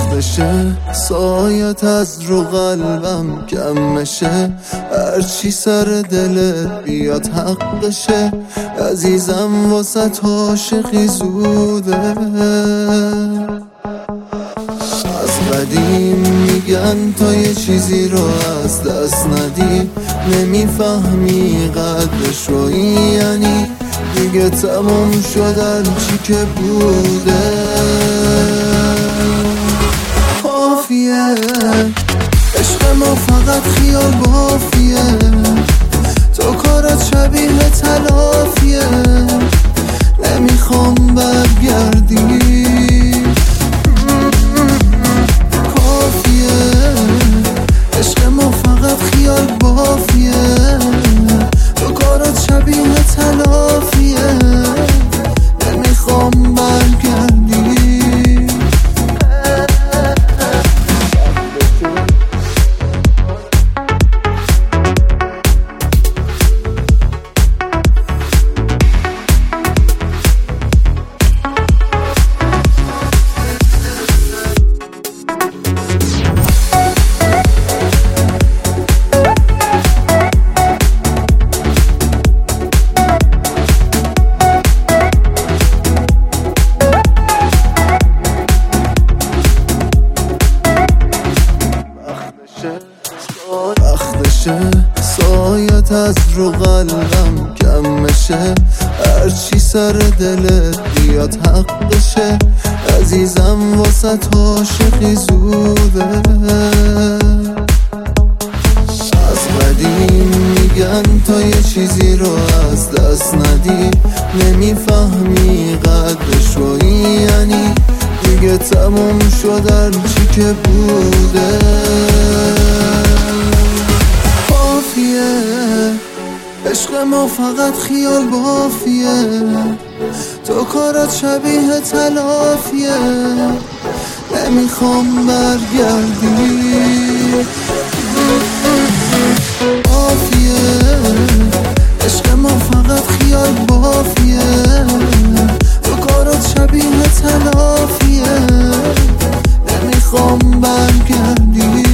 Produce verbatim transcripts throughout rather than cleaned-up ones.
وقتشه سایت از رو قلبم کم میشه، هرچی سر دلت بیاد حقشه. عزیزم واسه عاشقی زوده، از قدیم میگن تا یه چیزی رو از دست ندی نمیفهمی قدرش رو، یعنی دیگه تموم شدن چی که بوده. کافیه عشق ما فقط خیال بافیه، تو کارت شبیه تلافیه، نمیخوام برگردی. کافیه عشق ما فقط خیال بافیه، تو کارت شبیه تلافیه، نمیخوام برگردی. وقتشه سایت از رو قلبم کم میشه، هرچی سر دلت بیاد حقشه. عزیزم واسه عاشقی زوده، از قدیم میگن تا یه چیزی رو از دست ندی نمیفهمی قدرش رو، یعنی دیگه تموم شدن چی که بوده. کافیه عشق ما فقط خیال بافیه، تو کارت شبیه تلافیه، نمیخوام برگردی. کافیه عشق ما فقط خیال بافیه، تو کارت شبیه تلافیه، نمیخوام برگردی.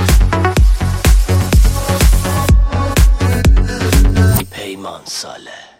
پیمان ساله